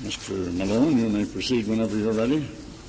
Mr. Malone, you may proceed whenever you're ready.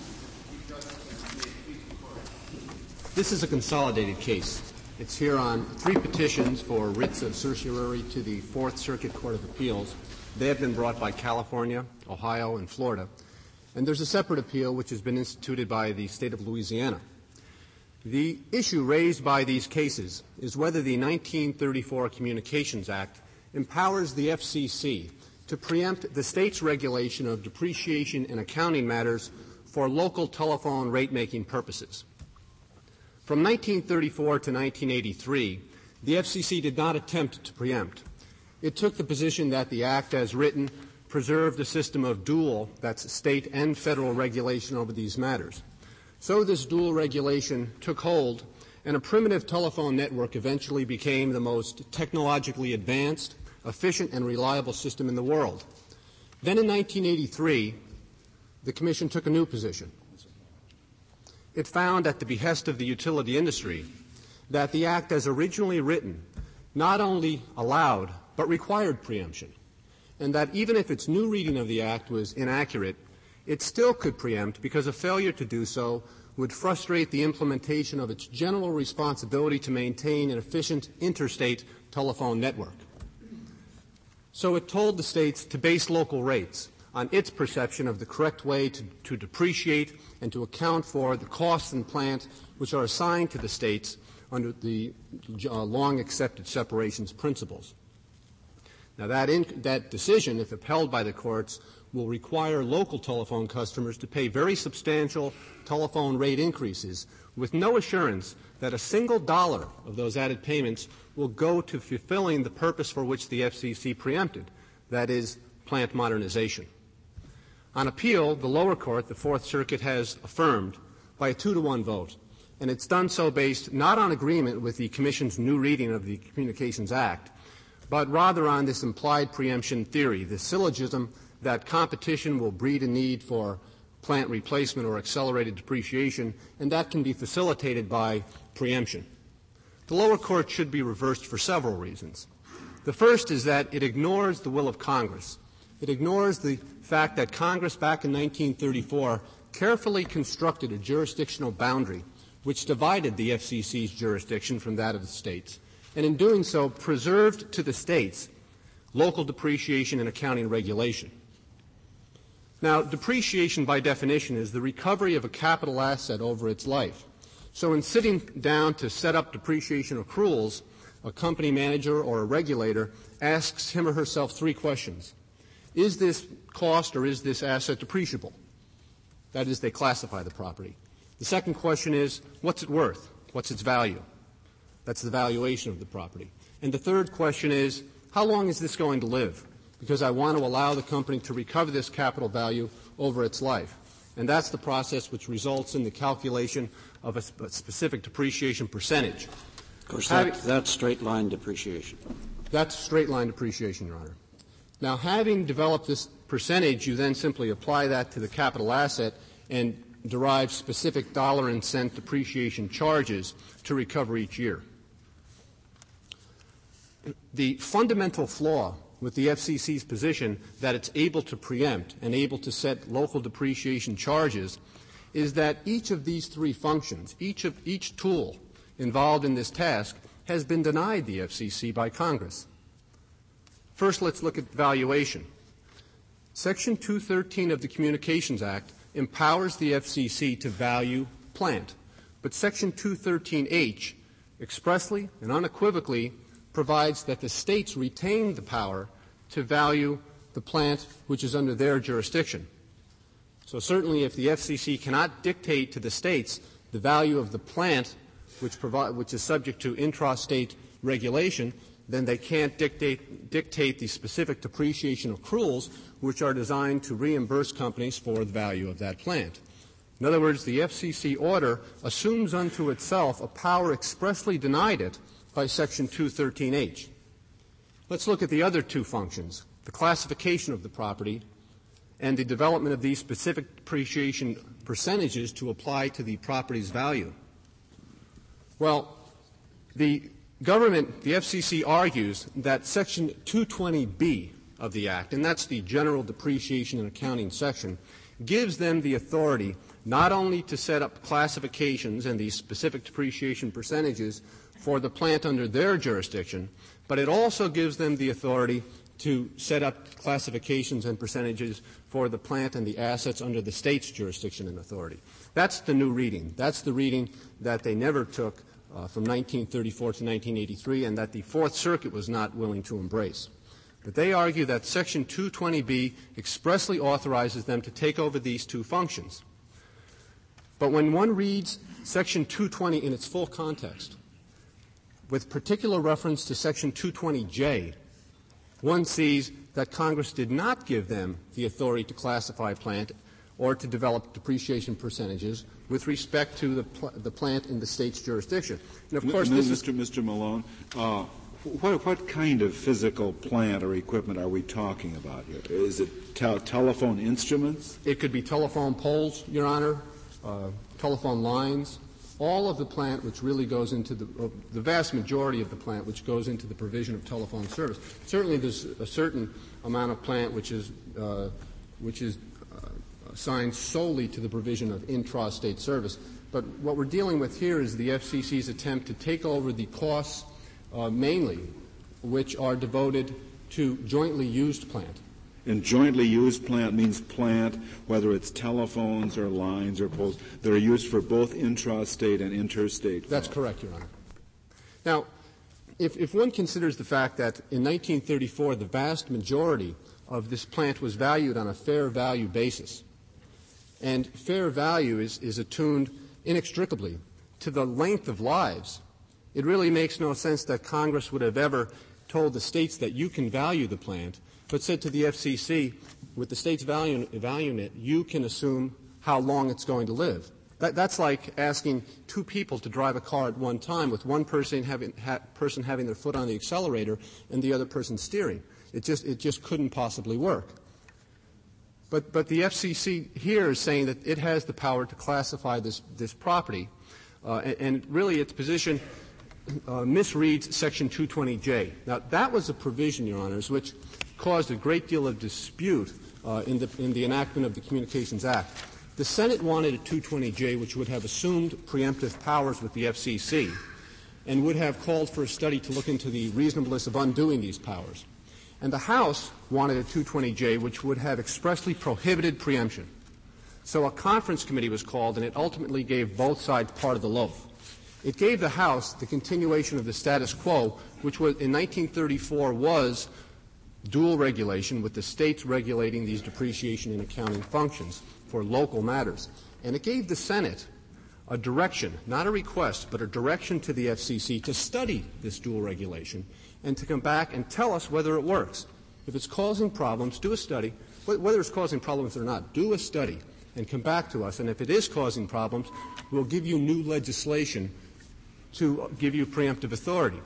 This is a consolidated case. It's here on 3 petitions for writs of certiorari to the Fourth Circuit Court of Appeals. They have been brought by California, Ohio, and Florida. And there's a separate appeal which has been instituted by the state of Louisiana. The issue raised by these cases is whether the 1934 Communications Act empowers the FCC to preempt the state's regulation of depreciation and accounting matters for local telephone rate-making purposes. From 1934 to 1983, the FCC did not attempt to preempt. It took the position that the Act, as written, preserved a system of dual, that's state and federal regulation over these matters. So this dual regulation took hold, and a primitive telephone network eventually became the most technologically advanced, efficient, and reliable system in the world. Then in 1983, the Commission took a new position. It found, at the behest of the utility industry, that the Act as originally written not only allowed but required preemption, and that even if its new reading of the Act was inaccurate, it still could preempt because a failure to do so would frustrate the implementation of its general responsibility to maintain an efficient interstate telephone network. So it told the states to base local rates on its perception of the correct way to depreciate and to account for the costs and plant which are assigned to the states under the long-accepted separations principles. Now, that decision, if upheld by the courts, will require local telephone customers to pay very substantial telephone rate increases with no assurance that a single dollar of those added payments will go to fulfilling the purpose for which the FCC preempted, that is, plant modernization. On appeal, the lower court, the Fourth Circuit, has affirmed by a 2-to-1 vote, and it's done so based not on agreement with the Commission's new reading of the Communications Act, but rather on this implied preemption theory, the syllogism that competition will breed a need for plant replacement or accelerated depreciation, and that can be facilitated by preemption. The lower court should be reversed for several reasons. The first is that it ignores the will of Congress. It ignores the fact that Congress back in 1934 carefully constructed a jurisdictional boundary which divided the FCC's jurisdiction from that of the states, and in doing so preserved to the states local depreciation and accounting regulation. Now, depreciation by definition is the recovery of a capital asset over its life. So in sitting down to set up depreciation accruals, a company manager or a regulator asks him or herself 3 questions. Is this cost or is this asset depreciable? That is, they classify the property. The second question is, what's it worth? What's its value? That's the valuation of the property. And the third question is, how long is this going to live? Because I want to allow the company to recover this capital value over its life. And that's the process which results in the calculation of a specific depreciation percentage. Of course, that's straight-line depreciation. That's straight-line depreciation, Your Honor. Now, having developed this percentage, you then simply apply that to the capital asset and derive specific dollar and cent depreciation charges to recover each year. The fundamental flaw with the FCC's position that it's able to preempt and able to set local depreciation charges is that each of these 3 functions, each tool involved in this task, has been denied the FCC by Congress. First, let's look at valuation. Section 213 of the Communications Act empowers the FCC to value plant, but Section 213H expressly and unequivocally provides that the states retain the power to value the plant which is under their jurisdiction. So certainly if the FCC cannot dictate to the states the value of the plant which is subject to intrastate regulation, then they can't dictate the specific depreciation accruals which are designed to reimburse companies for the value of that plant. In other words, the FCC order assumes unto itself a power expressly denied it by Section 213H. Let's look at the other 2 functions, the classification of the property and the development of these specific depreciation percentages to apply to the property's value. Well, the government, the FCC, argues that Section 220B of the Act, and that's the General Depreciation and Accounting section, gives them the authority not only to set up classifications and these specific depreciation percentages for the plant under their jurisdiction, but it also gives them the authority to set up classifications and percentages for the plant and the assets under the state's jurisdiction and authority. That's the new reading. That's the reading that they never took from 1934 to 1983 and that the Fourth Circuit was not willing to embrace. But they argue that Section 220B expressly authorizes them to take over these two functions. But when one reads Section 220 in its full context, with particular reference to Section 220J, one sees that Congress did not give them the authority to classify a plant or to develop depreciation percentages with respect to the plant in the state's jurisdiction. And of course, Mr. Malone, what kind of physical plant or equipment are we talking about here? Is it telephone instruments? It could be telephone poles, Your Honor, telephone lines, all of the plant which really goes into the vast majority of the plant which goes into the provision of telephone service. Certainly there's a certain amount of plant which is assigned solely to the provision of intrastate service. But what we're dealing with here is the FCC's attempt to take over the costs mainly which are devoted to jointly used plant. And jointly used plant means plant, whether it's telephones or lines or poles, that are used for both intrastate and interstate. That's correct, Your Honor. Now, if one considers the fact that in 1934 the vast majority of this plant was valued on a fair value basis, and fair value is attuned inextricably to the length of lives, it really makes no sense that Congress would have ever told the states that you can value the plant, but said to the FCC, with the states valuing it, you can assume how long it's going to live. That's like asking two people to drive a car at one time with one person having their foot on the accelerator and the other person steering. It just couldn't possibly work. But the FCC here is saying that it has the power to classify this property, and really its position misreads Section 220J. Now, that was a provision, Your Honors, which caused a great deal of dispute in the enactment of the Communications Act. The Senate wanted a 220J which would have assumed preemptive powers with the FCC and would have called for a study to look into the reasonableness of undoing these powers. And the House wanted a 220J which would have expressly prohibited preemption. So a conference committee was called, and it ultimately gave both sides part of the loaf. It gave the House the continuation of the status quo, which was, in 1934 was dual regulation, with the states regulating these depreciation and accounting functions for local matters. And it gave the Senate a direction, not a request, but a direction to the FCC to study this dual regulation and to come back and tell us whether it works. If it's causing problems, do a study. Whether it's causing problems or not, do a study and come back to us. And if it is causing problems, we'll give you new legislation to give you preemptive authority.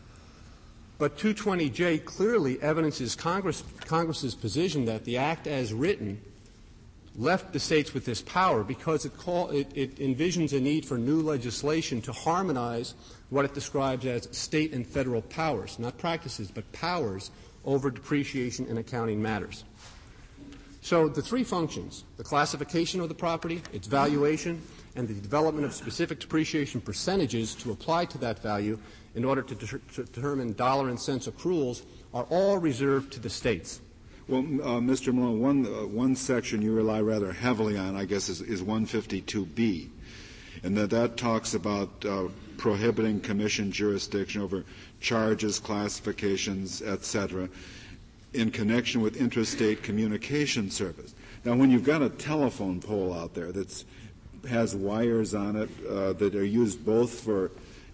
But 220J clearly evidences Congress's position that the Act as written left the states with this power because it envisions a need for new legislation to harmonize what it describes as state and federal powers, not practices, but powers over depreciation and accounting matters. So the three functions, the classification of the property, its valuation, and the development of specific depreciation percentages to apply to that value in order to determine dollar and cents accruals, are all reserved to the states. Well, Mr. Malone, one section you rely rather heavily on, I guess, is 152B, and that talks about prohibiting commission jurisdiction over charges, classifications, etc., in connection with interstate communication service. Now, when you've got a telephone pole out there that has wires on it that are used both for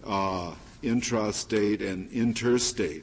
intrastate and interstate,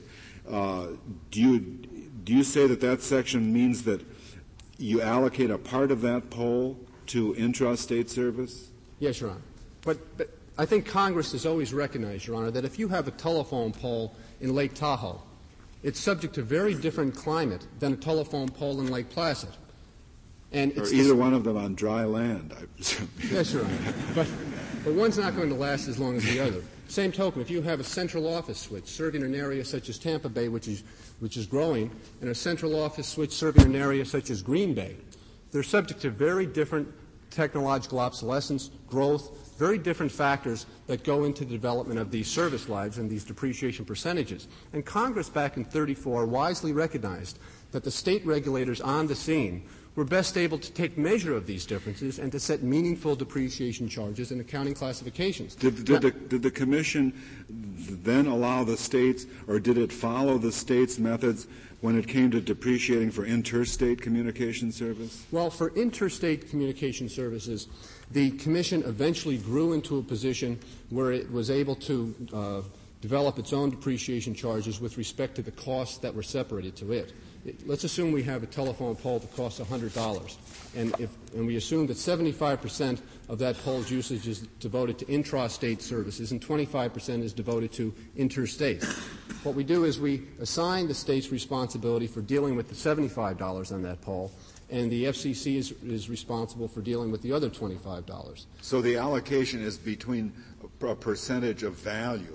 do you say that section means that you allocate a part of that pole to intrastate service? Yes, Your Honor. But I think Congress has always recognized, Your Honor, that if you have a telephone pole in Lake Tahoe, it's subject to very different climate than a telephone pole in Lake Placid. And or either one of them on dry land, I presume. Yes, Your Honor. but one's not going to last as long as the other. Same token, if you have a central office switch serving an area such as Tampa Bay, which is growing, and a central office switch serving an area such as Green Bay, they're subject to very different technological obsolescence, growth, very different factors that go into the development of these service lives and these depreciation percentages. And Congress back in 1934 wisely recognized that the state regulators on the scene were best able to take measure of these differences and to set meaningful depreciation charges and accounting classifications. Did the Commission then allow the states, or did it follow the states' methods when it came to depreciating for interstate communication service? Well, for interstate communication services, the Commission eventually grew into a position where it was able to develop its own depreciation charges with respect to the costs that were separated to it. Let's assume we have a telephone pole that costs $100, and we assume that 75% of that pole's usage is devoted to intrastate services and 25% is devoted to interstate. What we do is we assign the state's responsibility for dealing with the $75 on that pole, and the FCC is responsible for dealing with the other $25. So the allocation is between a percentage of value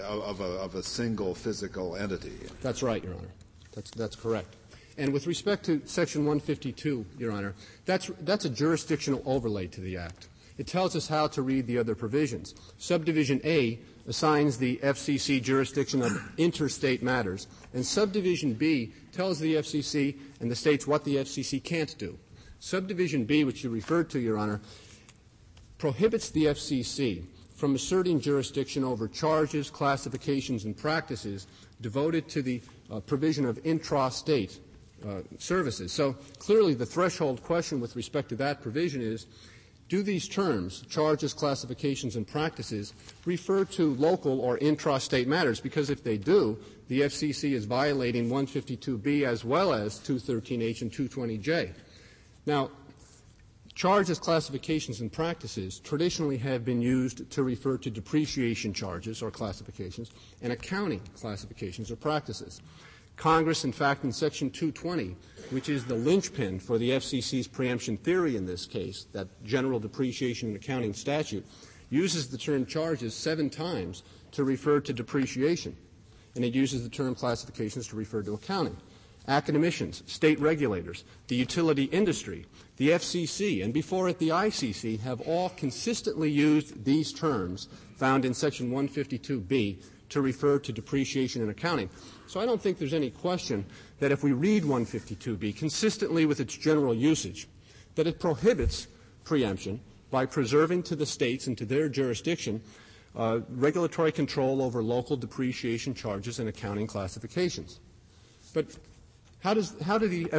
of a single physical entity. That's right, Your Honor. That's correct. And with respect to Section 152, Your Honor, that's a jurisdictional overlay to the Act. It tells us how to read the other provisions. Subdivision A assigns the FCC jurisdiction of interstate matters, and Subdivision B tells the FCC and the states what the FCC can't do. Subdivision B, which you referred to, Your Honor, prohibits the FCC from asserting jurisdiction over charges, classifications, and practices devoted to the provision of intrastate services. So clearly the threshold question with respect to that provision is, do these terms, charges, classifications, and practices, refer to local or intrastate matters? Because if they do, the FCC is violating 152B as well as 213H and 220J. Now, charges, classifications, and practices traditionally have been used to refer to depreciation charges or classifications and accounting classifications or practices. Congress, in fact, in Section 220, which is the linchpin for the FCC's preemption theory in this case, that general depreciation and accounting statute, uses the term charges 7 times to refer to depreciation, and it uses the term classifications to refer to accounting. Academicians, state regulators, the utility industry, the FCC, and before it the ICC have all consistently used these terms found in Section 152B to refer to depreciation and accounting. So I don't think there's any question that if we read 152B consistently with its general usage, that it prohibits preemption by preserving to the states and to their jurisdiction regulatory control over local depreciation charges and accounting classifications. But how does it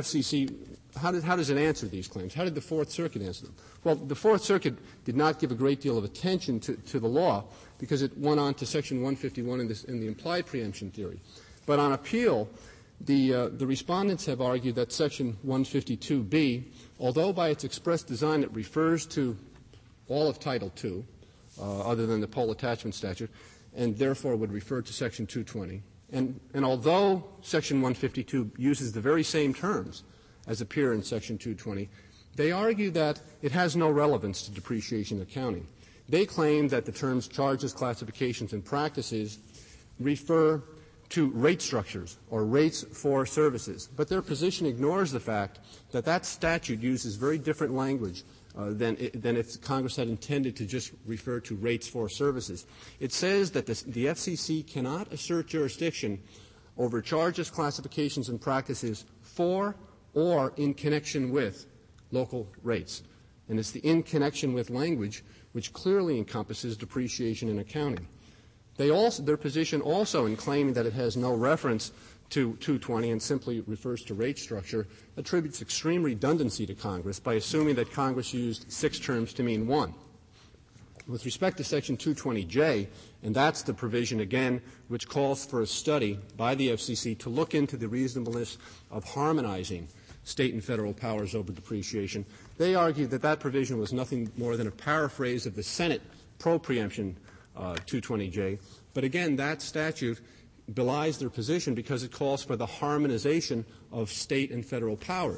answer these claims? How did the Fourth Circuit answer them? Well, the Fourth Circuit did not give a great deal of attention to the law because it went on to Section 151 in the implied preemption theory. But on appeal, the respondents have argued that Section 152B, although by its express design it refers to all of Title II, other than the pole attachment statute, and therefore would refer to Section 220, and although Section 152 uses the very same terms as appear in Section 220, they argue that it has no relevance to depreciation accounting. They claim that the terms charges, classifications, and practices refer to rate structures or rates for services. But their position ignores the fact that that statute uses very different language than if Congress had intended to just refer to rates for services. It says that the FCC cannot assert jurisdiction over charges, classifications, and practices for or in connection with local rates. And it's the in connection with language which clearly encompasses depreciation and accounting. Their position also in claiming that it has no reference to 220 and simply refers to rate structure attributes extreme redundancy to Congress by assuming that Congress used 6 terms to mean 1. With respect to Section 220J, and that's the provision, again, which calls for a study by the FCC to look into the reasonableness of harmonizing state and federal powers over depreciation, they argue that that provision was nothing more than a paraphrase of the Senate pro-preemption 220J. But again, that statute belies their position because it calls for the harmonization of state and federal powers.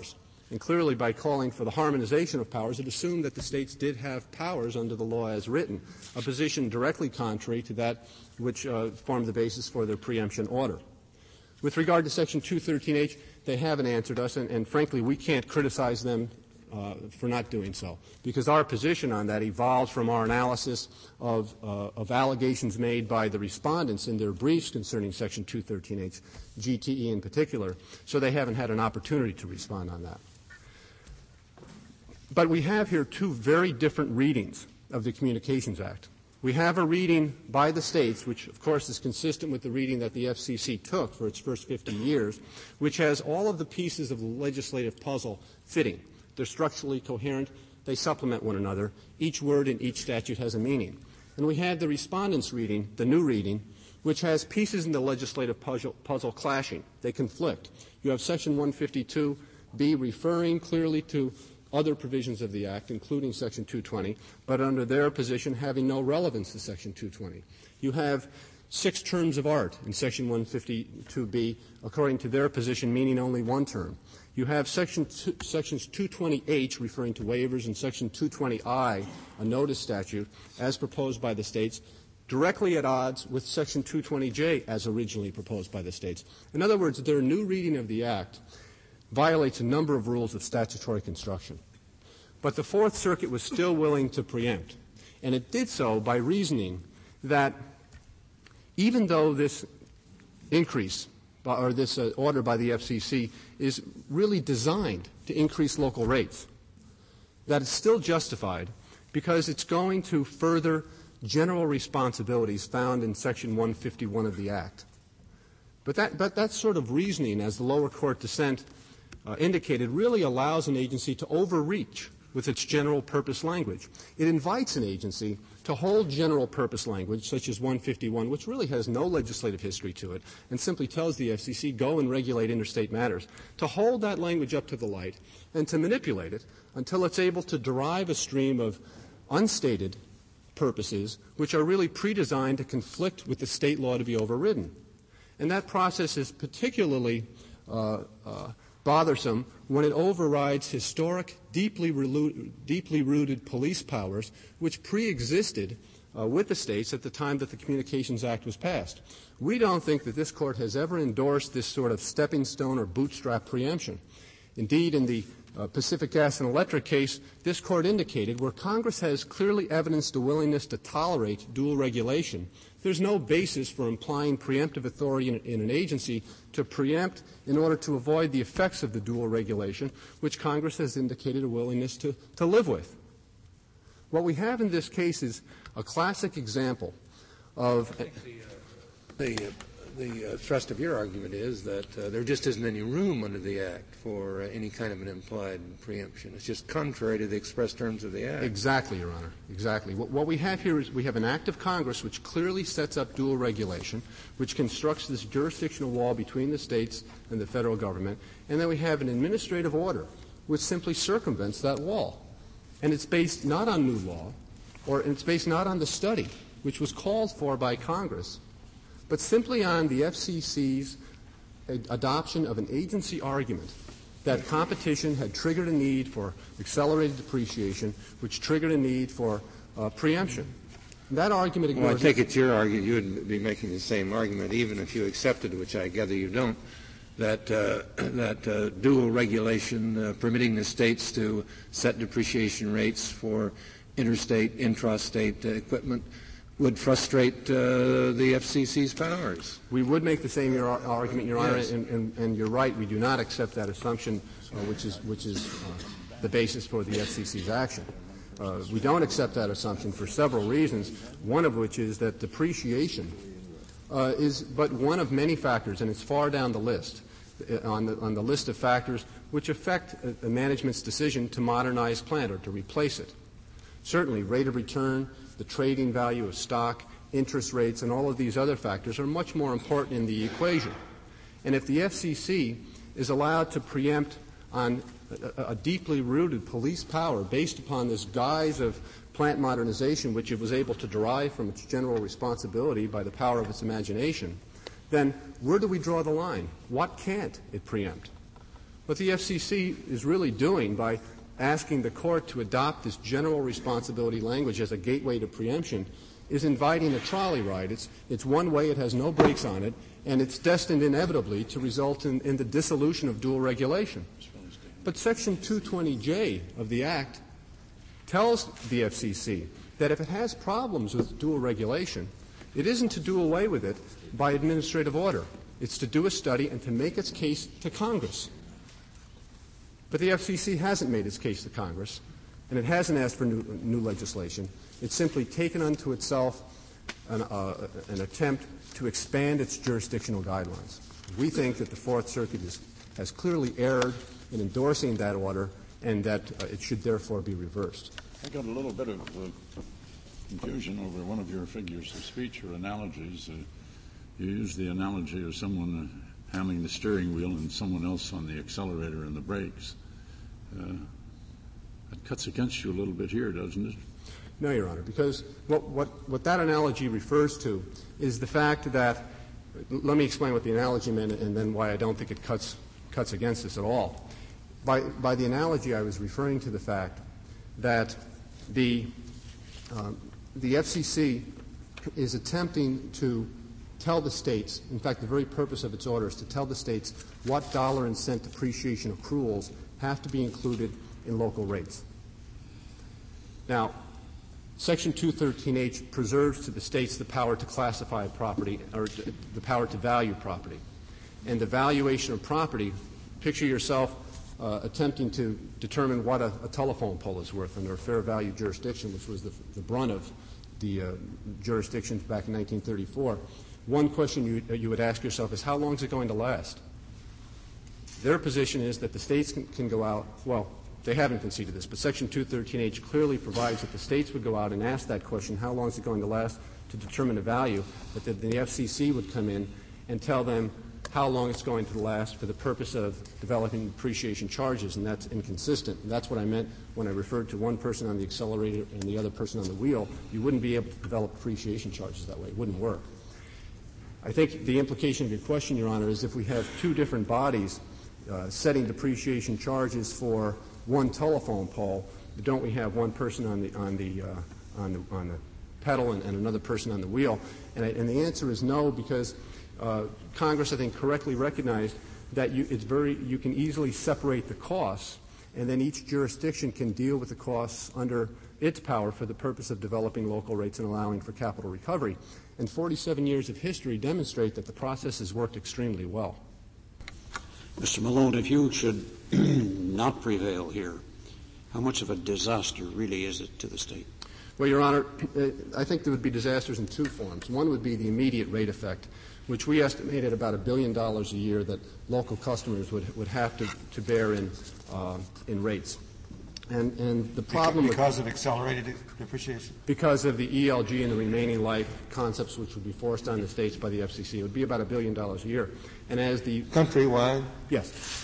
And clearly, by calling for the harmonization of powers, it assumed that the states did have powers under the law as written, a position directly contrary to that which formed the basis for their preemption order. With regard to Section 213H, they haven't answered us, and frankly, we can't criticize them for not doing so, because our position on that evolves from our analysis of allegations made by the respondents in their briefs concerning Section 213H, GTE in particular, so they haven't had an opportunity to respond on that. But we have here two very different readings of the Communications Act. We have a reading by the states, which of course is consistent with the reading that the FCC took for its first 50 years, which has all of the pieces of the legislative puzzle fitting. They're structurally coherent. They supplement one another. Each word in each statute has a meaning. And we have the respondents' reading, the new reading, which has pieces in the legislative puzzle clashing. They conflict. You have Section 152B referring clearly to other provisions of the Act, including Section 220, but under their position having no relevance to Section 220. You have 6 terms of art in Section 152B, according to their position, meaning only one term. You have Sections 220H referring to waivers and Section 220I, a notice statute, as proposed by the states, directly at odds with Section 220J as originally proposed by the states. In other words, their new reading of the Act violates a number of rules of statutory construction. But the Fourth Circuit was still willing to preempt, and it did so by reasoning that even though this increase or this order by the FCC is really designed to increase local rates, that it's still justified because it's going to further general responsibilities found in Section 151 of the Act. But that sort of reasoning, as the lower court dissent indicated, really allows an agency to overreach with its general purpose language. It invites an agency to hold general purpose language, such as 151, which really has no legislative history to it, and simply tells the FCC, go and regulate interstate matters, to hold that language up to the light and to manipulate it until it's able to derive a stream of unstated purposes which are really pre-designed to conflict with the state law to be overridden. And that process is particularly bothersome when it overrides historic, deeply rooted police powers which pre-existed with the states at the time that the Communications Act was passed. We don't think that this Court has ever endorsed this sort of stepping stone or bootstrap preemption. Indeed, in the Pacific Gas and Electric case, this Court indicated where Congress has clearly evidenced a willingness to tolerate dual regulation, there's no basis for implying preemptive authority in an agency to preempt in order to avoid the effects of the dual regulation, which Congress has indicated a willingness to live with. What we have in this case is a classic example of The thrust of your argument is that there just isn't any room under the Act for any kind of an implied preemption. It's just contrary to the express terms of the Act. Exactly, Your Honor. Exactly. What we have here is we have an act of Congress which clearly sets up dual regulation, which constructs this jurisdictional wall between the states and the federal government, and then we have an administrative order which simply circumvents that wall. And it's based not on new law, or it's based not on the study, which was called for by Congress, but simply on the FCC's adoption of an agency argument that competition had triggered a need for accelerated depreciation, which triggered a need for preemption. And that argument ignores... Well, I take it your argument, you would be making the same argument, even if you accepted, which I gather you don't, that dual regulation permitting the states to set depreciation rates for interstate, intrastate equipment would frustrate the FCC's powers. We would make the same argument, Your Honor, yes. And you're right. We do not accept that assumption, which is the basis for the FCC's action. We don't accept that assumption for several reasons, one of which is that depreciation is but one of many factors, and it's far down the list, on the list of factors which affect a management's decision to modernize plant or to replace it. Certainly, rate of return, the trading value of stock, interest rates, and all of these other factors are much more important in the equation. And if the FCC is allowed to preempt on a deeply rooted police power based upon this guise of plant modernization, which it was able to derive from its general responsibility by the power of its imagination, then where do we draw the line? What can't it preempt? What the FCC is really doing by asking the court to adopt this general responsibility language as a gateway to preemption is inviting a trolley ride. It's one way, it has no brakes on it, and it's destined inevitably to result in the dissolution of dual regulation. But Section 220J of the Act tells the FCC that if it has problems with dual regulation, it isn't to do away with it by administrative order. It's to do a study and to make its case to Congress. But the FCC hasn't made its case to Congress, and it hasn't asked for new legislation. It's simply taken unto itself an attempt to expand its jurisdictional guidelines. We think that the Fourth Circuit has clearly erred in endorsing that order, and that it should therefore be reversed. I got a little bit of confusion over one of your figures of speech or analogies. You used the analogy of someone handling the steering wheel and someone else on the accelerator and the brakes. That cuts against you a little bit here, doesn't it? No, Your Honor, because what that analogy refers to is the fact that — let me explain what the analogy meant and then why I don't think it cuts against us at all. By the analogy, I was referring to the fact that the FCC is attempting to tell the states — in fact, the very purpose of its order is to tell the states what dollar and cent depreciation accruals have to be included in local rates. Now, Section 213H preserves to the states the power to classify property, or the power to value property. And the valuation of property, picture yourself attempting to determine what a telephone pole is worth under a fair value jurisdiction, which was the brunt of the jurisdictions back in 1934. One question you would ask yourself is, how long is it going to last? Their position is that the states can go out — well, they haven't conceded this, but Section 213H clearly provides that the states would go out and ask that question, how long is it going to last, to determine a value, but that the FCC would come in and tell them how long it's going to last for the purpose of developing depreciation charges, and that's inconsistent. And that's what I meant when I referred to one person on the accelerator and the other person on the wheel. You wouldn't be able to develop depreciation charges that way. It wouldn't work. I think the implication of your question, Your Honor, is if we have two different bodies setting depreciation charges for one telephone pole, don't we have one person on the pedal and another person on the wheel? And the answer is no, because Congress, I think, correctly recognized that you can easily separate the costs, and then each jurisdiction can deal with the costs under its power for the purpose of developing local rates and allowing for capital recovery. And 47 years of history demonstrate that the process has worked extremely well. Mr. Malone, if you should not prevail here, how much of a disaster really is it to the state? Well, Your Honor, I think there would be disasters in two forms. One would be the immediate rate effect, which we estimate at about $1 billion a year that local customers would have to bear in rates. And the problem because of accelerated depreciation? Because of the ELG and the remaining life concepts which would be forced on the states by the FCC. It would be about $1 billion a year. And as the countrywide? Yes.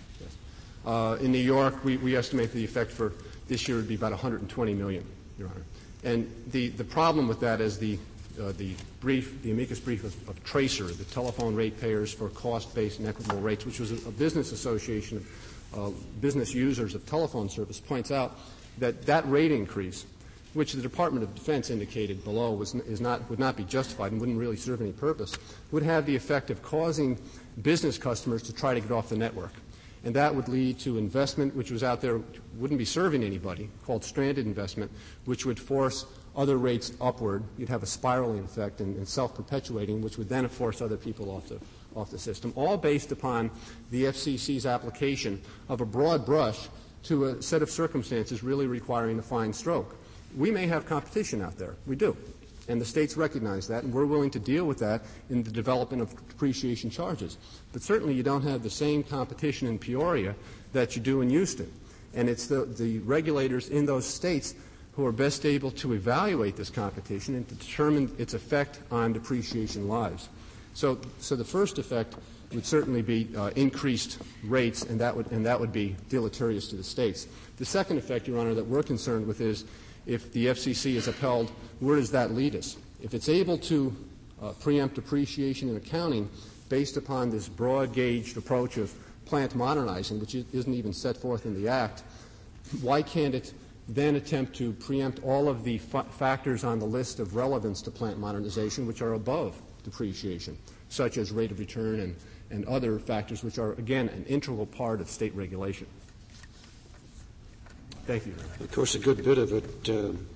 In New York, we estimate the effect for this year would be about $120 million, Your Honor. And the problem with that is the amicus brief of Tracer, the telephone ratepayers for cost-based and equitable rates, which was a business association of business users of telephone service, points out that rate increase, which the Department of Defense indicated below would not be justified and wouldn't really serve any purpose, would have the effect of causing business customers to try to get off the network. And that would lead to investment which was out there, wouldn't be serving anybody, called stranded investment, which would force other rates upward. You'd have a spiraling effect and self-perpetuating, which would then force other people off the system, all based upon the FCC's application of a broad brush to a set of circumstances really requiring a fine stroke. We may have competition out there. We do. And the states recognize that, and we're willing to deal with that in the development of depreciation charges. But certainly you don't have the same competition in Peoria that you do in Houston. And it's the regulators in those states who are best able to evaluate this competition and to determine its effect on depreciation lives. So the first effect would certainly be increased rates, and that would be deleterious to the states. The second effect, Your Honor, that we're concerned with is if the FCC is upheld, where does that lead us? If it's able to preempt depreciation in accounting based upon this broad-gauged approach of plant modernizing, which isn't even set forth in the Act, why can't it then attempt to preempt all of the factors on the list of relevance to plant modernization which are above depreciation, such as rate of return and other factors which are, again, an integral part of state regulation? Thank you. Of course, a good bit of it,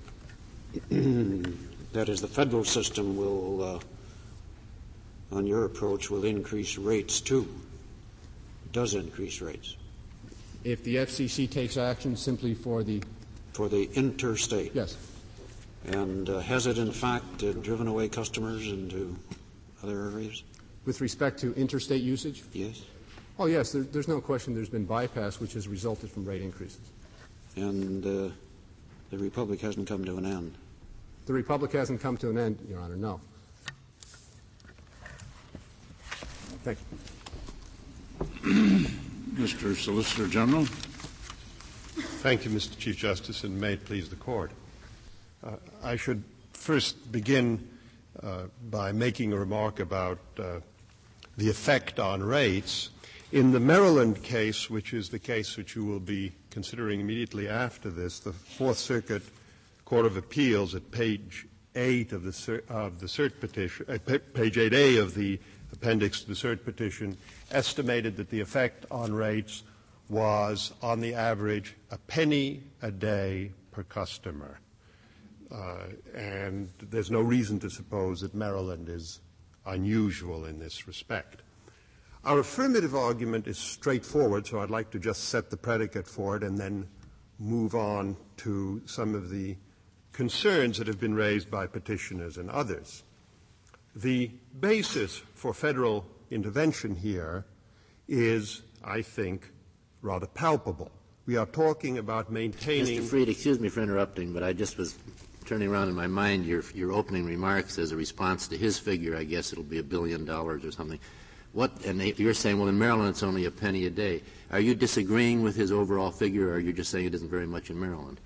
that is, the federal system will, on your approach, will increase rates too. It does increase rates. If the FCC takes action simply for the interstate. Yes. And has it, in fact, driven away customers into other areas? With respect to interstate usage? Yes. Oh, yes. There's no question there's been bypass, which has resulted from rate increases. And the Republic hasn't come to an end? The Republic hasn't come to an end, Your Honor, no. Thank you. Mr. Solicitor General. Thank you, Mr. Chief Justice, and may it please the Court. I should first begin by making a remark about the effect on rates. In the Maryland case, which is the case which you will be considering immediately after this, the Fourth Circuit Court of Appeals at page 8 of the cert petition, page 8A of the appendix to the cert petition, estimated that the effect on rates was, on the average, a penny a day per customer. And there's no reason to suppose that Maryland is unusual in this respect. Our affirmative argument is straightforward, so I'd like to just set the predicate for it and then move on to some of the concerns that have been raised by petitioners and others. The basis for federal intervention here is, I think, rather palpable. We are talking about maintaining... Mr. Freed, excuse me for interrupting, but I just was turning around in my mind your opening remarks as a response to his figure. I guess it'll be $1 billion or something. And you're saying, well, in Maryland it's only a penny a day. Are you disagreeing with his overall figure, or are you just saying it isn't very much in Maryland?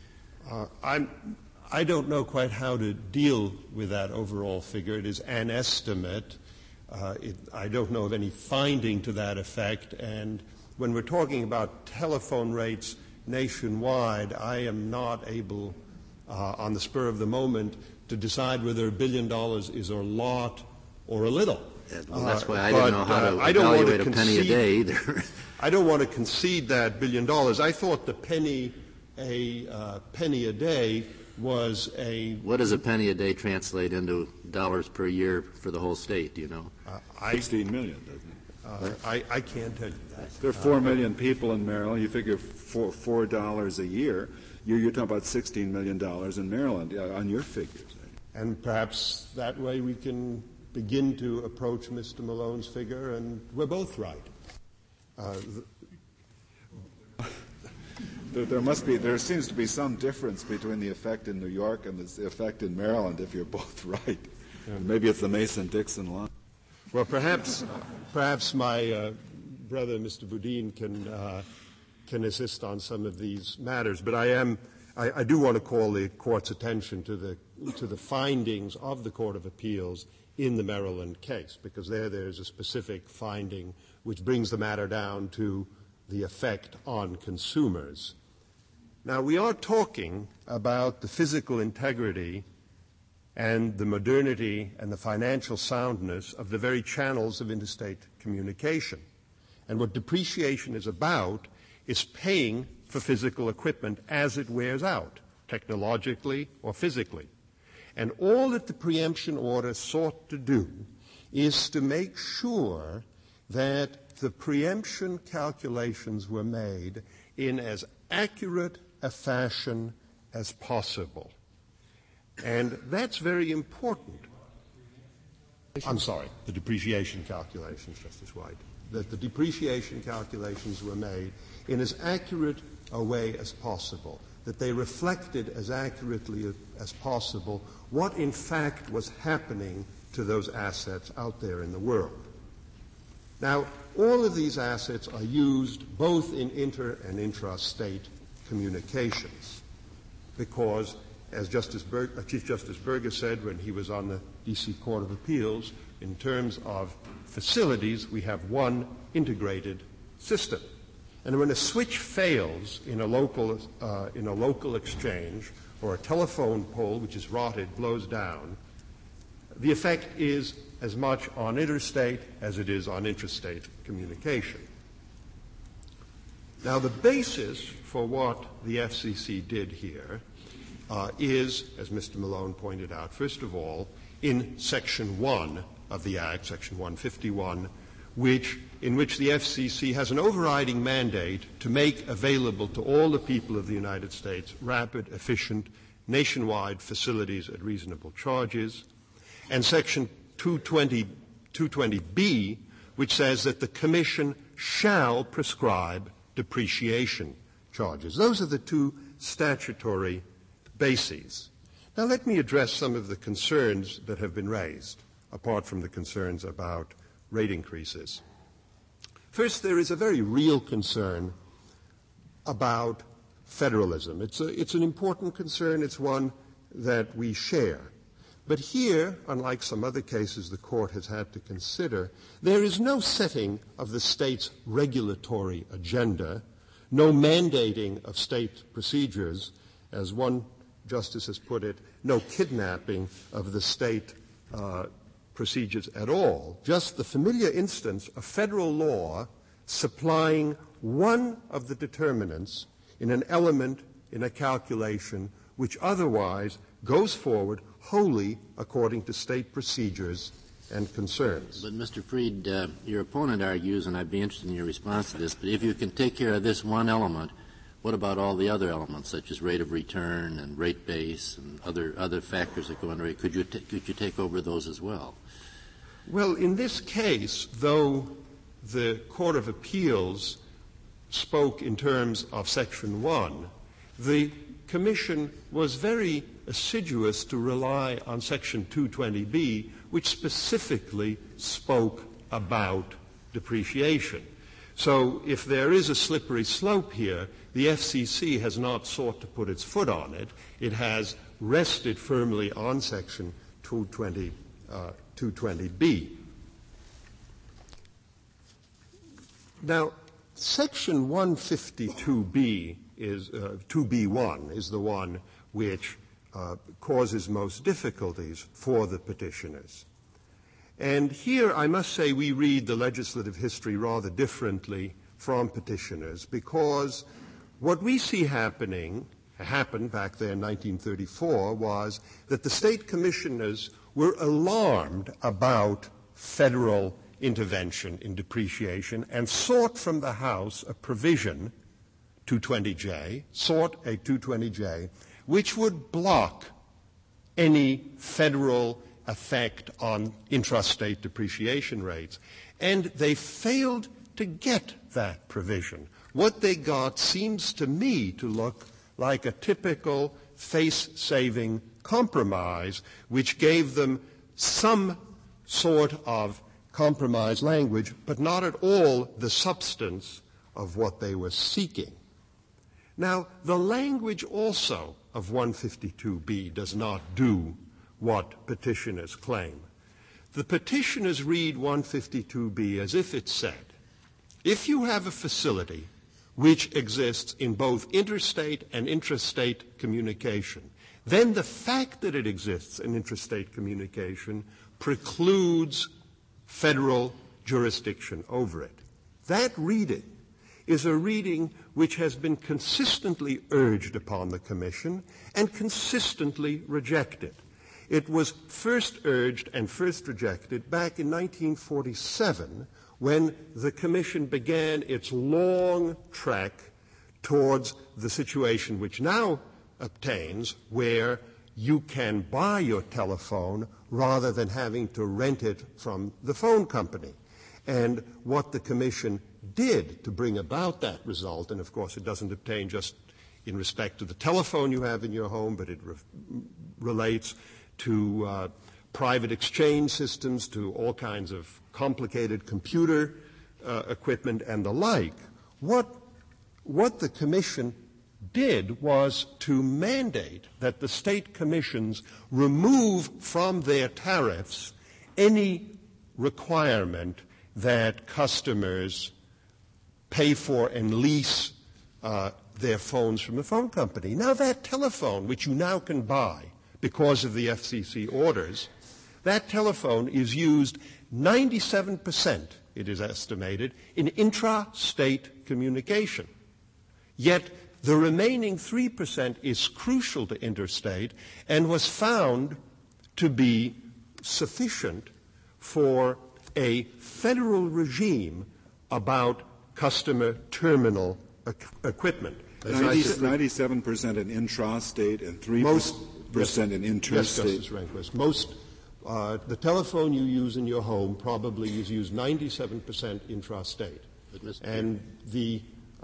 I don't know quite how to deal with that overall figure. It is an estimate. I don't know of any finding to that effect. And when we're talking about telephone rates nationwide, I am not able, on the spur of the moment, to decide whether $1 billion is a lot or a little. Well, that's why I didn't know how to evaluate a penny a day either. I don't want to concede that $1 billion. I thought the penny a day was a... What does a penny a day translate into dollars per year for the whole state, do you know? 16 million, doesn't it? I can't tell you that. There are 4 million people in Maryland. You figure $4 a year. You're talking about $16 million in Maryland on your figures. And perhaps that way we can begin to approach Mr. Malone's figure, and we're both right. There seems to be some difference between the effect in New York and the effect in Maryland, if you're both right. Yeah. Maybe it's the Mason-Dixon line. Well, perhaps my brother, Mr. Boudin, can assist on some of these matters. But I do want to call the Court's attention to the findings of the Court of Appeals in the Maryland case, because there's a specific finding which brings the matter down to the effect on consumers. Now, we are talking about the physical integrity and the modernity and the financial soundness of the very channels of interstate communication. And what depreciation is about is paying for physical equipment as it wears out, technologically or physically. And all that the preemption order sought to do is to make sure that the preemption calculations were made in as accurate a fashion as possible. And that's very important. I'm sorry, the depreciation calculations, Justice White. That the depreciation calculations were made in as accurate a way as possible, that they reflected as accurately as possible what in fact was happening to those assets out there in the world. Now, all of these assets are used both in inter- and intra-state communications because, as Chief Justice Berger said when he was on the D.C. Court of Appeals, in terms of facilities, we have one integrated system. And when a switch fails in a local exchange, or a telephone pole which is rotted blows down, the effect is as much on interstate as it is on intrastate communication. Now, the basis for what the FCC did here is, as Mr. Malone pointed out, first of all, in Section 1 of the Act, Section 151, in which the FCC has an overriding mandate to make available to all the people of the United States rapid, efficient, nationwide facilities at reasonable charges, and Section 220B, which says that the Commission shall prescribe depreciation charges. Those are the two statutory bases. Now let me address some of the concerns that have been raised, apart from the concerns about rate increases. First, there is a very real concern about federalism. It's an important concern. It's one that we share. But here, unlike some other cases the Court has had to consider, there is no setting of the state's regulatory agenda, no mandating of state procedures, as one justice has put it, no kidnapping of the state procedures at all, just the familiar instance of federal law supplying one of the determinants in an element in a calculation which otherwise goes forward wholly according to state procedures and concerns. But, Mr. Freed, your opponent argues, and I'd be interested in your response to this, but if you can take care of this one element, what about all the other elements, such as rate of return and rate base and other factors that go into rate? Could you take over those as well? Well, in this case, though the Court of Appeals spoke in terms of Section 1, the Commission was very assiduous to rely on Section 220B, which specifically spoke about depreciation. So if there is a slippery slope here, the FCC has not sought to put its foot on it. It has rested firmly on Section 220B. Now, Section 152B is 2B1 is the one which causes most difficulties for the petitioners. And here I must say we read the legislative history rather differently from petitioners, because what we see happened back there in 1934 was that the state commissioners were alarmed about federal intervention in depreciation and sought from the House a provision, 220J, which would block any federal effect on intrastate depreciation rates. And they failed to get that provision. What they got seems to me to look like a typical face-saving compromise, which gave them some sort of compromise language, but not at all the substance of what they were seeking. Now, the language also of 152B does not do what petitioners claim. The petitioners read 152B as if it said, if you have a facility which exists in both interstate and intrastate communication, then the fact that it exists in intrastate communication precludes federal jurisdiction over it. That reading is a reading which has been consistently urged upon the Commission and consistently rejected. It was first urged and first rejected back in 1947 when the Commission began its long trek towards the situation which now obtains, where you can buy your telephone rather than having to rent it from the phone company. And what the Commission did to bring about that result, and of course it doesn't obtain just in respect to the telephone you have in your home, but it relates to private exchange systems, to all kinds of complicated computer equipment and the like. What the Commission did was to mandate that the state commissions remove from their tariffs any requirement that customers pay for and lease their phones from a phone company. Now that telephone, which you now can buy because of the FCC orders, that telephone is used 97%, it is estimated, in intra-state communication. Yet the remaining 3% is crucial to interstate and was found to be sufficient for a federal regime about customer terminal equipment. 97% in intrastate and 3% in interstate. Yes, Justice Rehnquist. The telephone you use in your home probably is used 97% intrastate. And the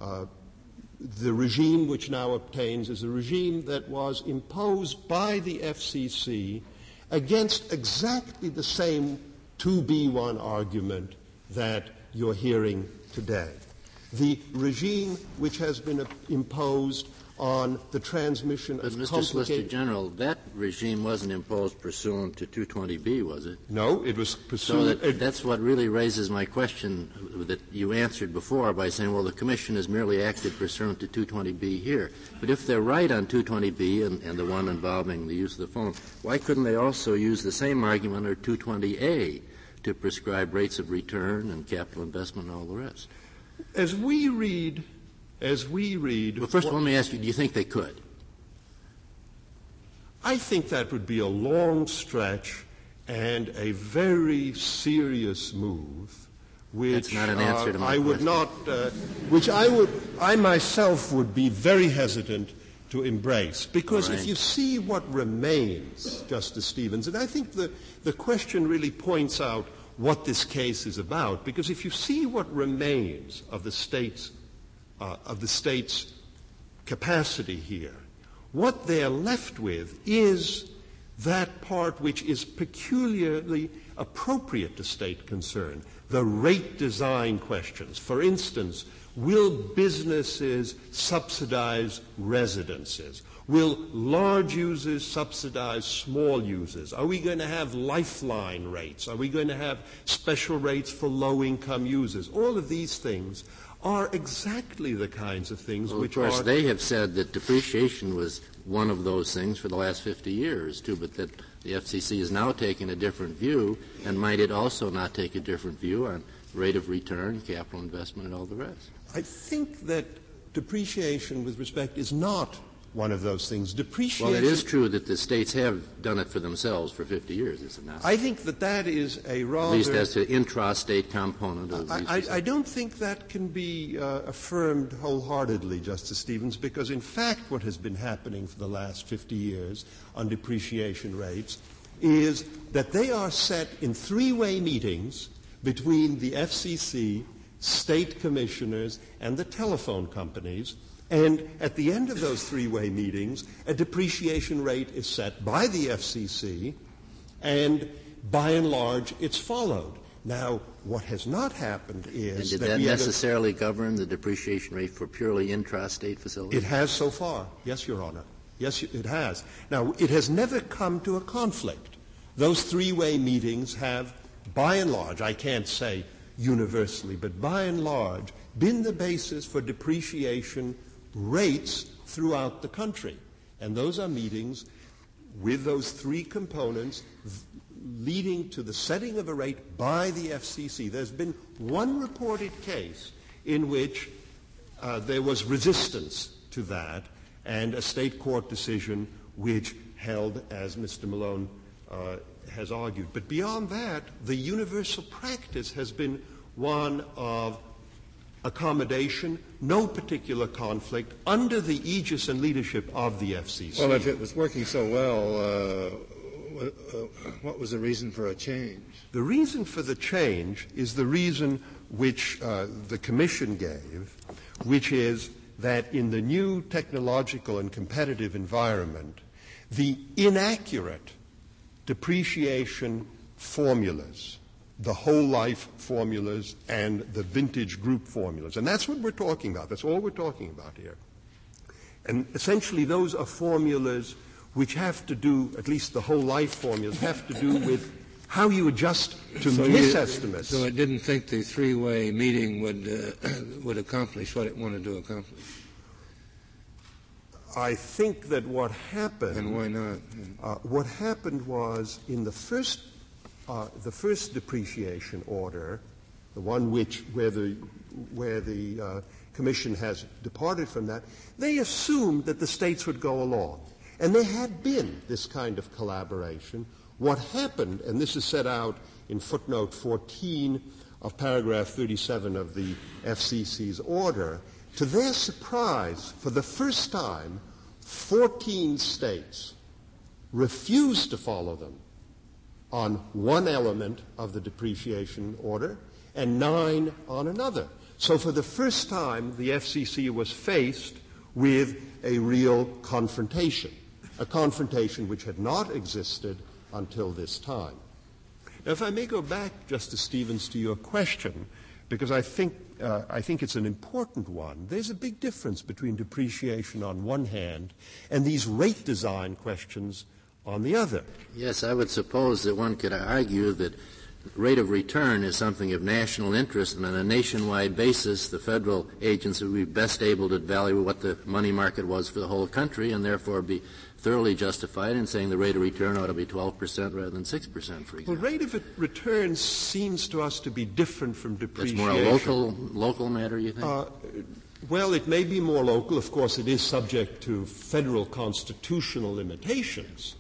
regime which now obtains is a regime that was imposed by the FCC against exactly the same 2B1 argument that you're hearing today. The regime which has been imposed on the transmission of Mr. Solicitor General, that regime wasn't imposed pursuant to 220B, was it? No, it was pursuant. So that's what really raises my question that you answered before by saying, well, the Commission has merely acted pursuant to 220B here. But if they're right on 220B and the one involving the use of the phone, why couldn't they also use the same argument under 220A to prescribe rates of return and capital investment and all the rest? As we read. Well, first let me ask you, do you think they could? I think that would be a long stretch and a very serious move, which That's not an answer to my I would not, I myself would be very hesitant to embrace. Because if you see what remains, Justice Stevens, and I think the question really points out what this case is about, because if you see what remains of the state's capacity here, what they're left with is that part which is peculiarly appropriate to state concern, the rate design questions. For instance, will businesses subsidize residences? Will large users subsidize small users? Are we going to have lifeline rates? Are we going to have special rates for low-income users? All of these things are exactly the kinds of things which are... Of course, they have said that depreciation was one of those things for the last 50 years, too, but that the FCC is now taking a different view, and might it also not take a different view on rate of return, capital investment, and all the rest? I think that depreciation, with respect, is not one of those things. Depreciation... Well, it is true that the states have done it for themselves for 50 years, is it not? I think that is a rather... At least as to intrastate component of I don't think that can be affirmed wholeheartedly, Justice Stevens, because in fact what has been happening for the last 50 years on depreciation rates is that they are set in three-way meetings between the FCC, state commissioners, and the telephone companies. And at the end of those three-way meetings, a depreciation rate is set by the FCC, and by and large, it's followed. Now, what has not happened is and did that necessarily govern the depreciation rate for purely intrastate facilities? It has so far, yes, Your Honor. Yes, it has. Now, it has never come to a conflict. Those three-way meetings have, by and large, I can't say universally, but by and large, been the basis for depreciation rates throughout the country. And those are meetings with those three components leading to the setting of a rate by the FCC. There's been one reported case in which there was resistance to that, and a state court decision which held, as Mr. Malone has argued. But beyond that, the universal practice has been one of accommodation, no particular conflict, under the aegis and leadership of the FCC. Well, if it was working so well, what was the reason for a change? The reason for the change is the reason which the Commission gave, which is that in the new technological and competitive environment, the inaccurate depreciation formulas, the whole life formulas and the vintage group formulas. And that's what we're talking about. That's all we're talking about here. And essentially those are formulas which have to do, at least the whole life formulas, have to do with how you adjust to So misestimates. So it didn't think the three-way meeting would accomplish what it wanted to accomplish. I think that what happened. And why not? What happened was in the first depreciation order, the one where the Commission has departed from that, they assumed that the states would go along, and there had been this kind of collaboration. What happened, and this is set out in footnote 14 of paragraph 37 of the FCC's order, to their surprise, for the first time, 14 states refused to follow them on one element of the depreciation order and 9 on another. So for the first time, the FCC was faced with a real confrontation, a confrontation which had not existed until this time. Now, if I may go back, Justice Stevens, to your question, because I think it's an important one. There's a big difference between depreciation on one hand and these rate design questions on the other. Yes, I would suppose that one could argue that rate of return is something of national interest, and on a nationwide basis, the federal agents would be best able to evaluate what the money market was for the whole country, and therefore be thoroughly justified in saying the rate of return ought to be 12% rather than 6%, for example. Well, rate of return seems to us to be different from depreciation. It's more a local matter, you think? Well, it may be more local. Of course, it is subject to federal constitutional limitations,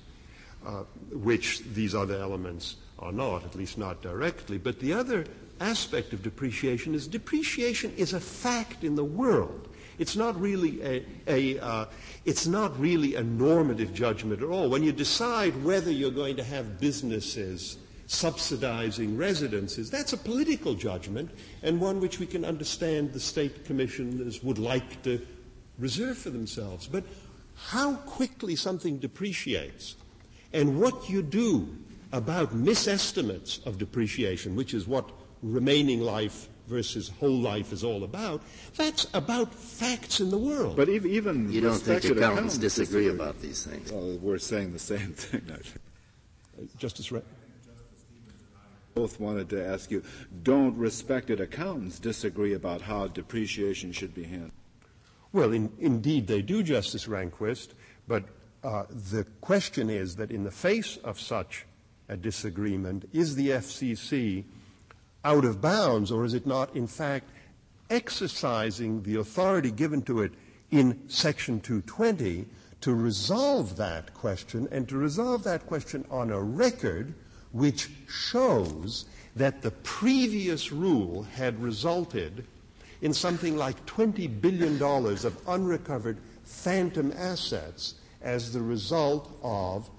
which these other elements are not, at least not directly. But the other aspect of depreciation is a fact in the world. It's not really it's not really a normative judgment at all. When you decide whether you're going to have businesses subsidizing residences, that's a political judgment, and one which we can understand the state commissioners would like to reserve for themselves. But how quickly something depreciates and what you do about misestimates of depreciation, which is what remaining life versus whole life is all about, that's about facts in the world. But even you don't think respected accountants disagree about these things? Well, we're saying the same thing, I think. Justice Wray. Both wanted to ask you, don't respected accountants disagree about how depreciation should be handled? Well, indeed they do, Justice Rehnquist, but the question is that in the face of such a disagreement, is the FCC out of bounds, or is it not, in fact, exercising the authority given to it in Section 220 to resolve that question, and to resolve that question on a record which shows that the previous rule had resulted in something like $20 billion of unrecovered phantom assets as the result of